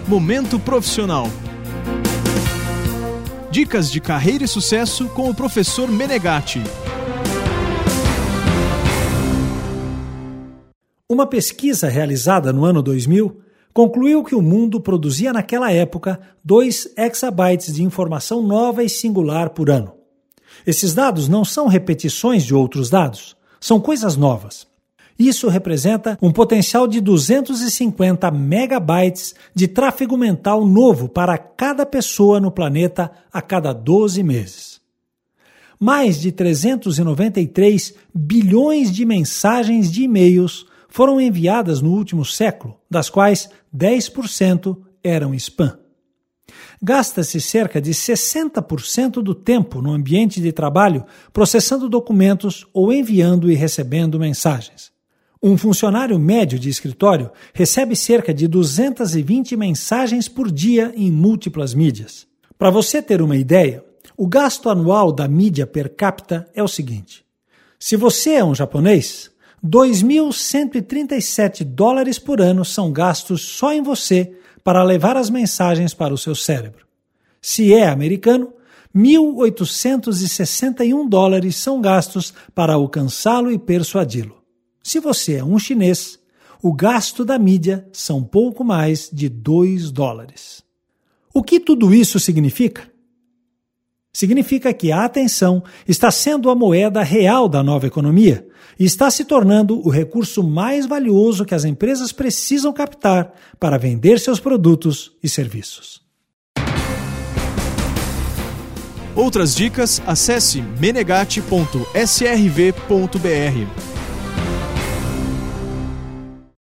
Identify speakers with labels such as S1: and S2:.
S1: Momento Profissional. Dicas de carreira e sucesso com o professor Menegatti.
S2: Uma pesquisa realizada no ano 2000 concluiu que o mundo produzia naquela época 2 exabytes de informação nova e singular por ano. Esses dados não são repetições de outros dados, são coisas novas. Isso representa um potencial de 250 megabytes de tráfego mental novo para cada pessoa no planeta a cada 12 meses. Mais de 393 bilhões de mensagens de e-mails foram enviadas no último século, das quais 10% eram spam. Gasta-se cerca de 60% do tempo no ambiente de trabalho processando documentos ou enviando e recebendo mensagens. Um funcionário médio de escritório recebe cerca de 220 mensagens por dia em múltiplas mídias. Para você ter uma ideia, o gasto anual da mídia per capita é o seguinte: se você é um japonês, $2.137 por ano são gastos só em você para levar as mensagens para o seu cérebro. Se é americano, $1.861 são gastos para alcançá-lo e persuadi-lo. Se você é um chinês, o gasto da mídia são pouco mais de $2. O que tudo isso significa? Significa que a atenção está sendo a moeda real da nova economia e está se tornando o recurso mais valioso que as empresas precisam captar para vender seus produtos e serviços.
S1: Outras dicas, acesse menegatti.srv.br.